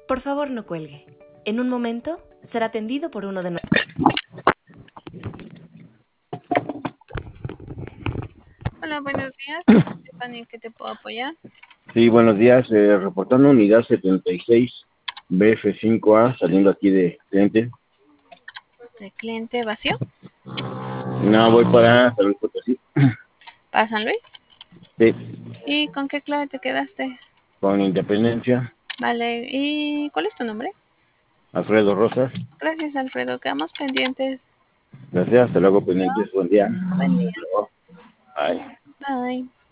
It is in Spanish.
Por favor, no cuelgue. En un momento será atendido por uno de nuestros... Hola, buenos días. Stephanie, ¿en qué te puedo apoyar? Sí, buenos días. Reportando unidad 76 BF5A, saliendo aquí de cliente. ¿De cliente vacío? No, voy para San Luis Potosí. ¿Para San Luis? Sí, ¿Y con qué clave te quedaste? con Independencia. Vale, ¿y cuál es tu nombre? Alfredo Rosas. Gracias, Alfredo. Quedamos pendientes. Gracias, hasta luego, pendientes. Buen día. Buen día. Hasta luego. Bye. Bye.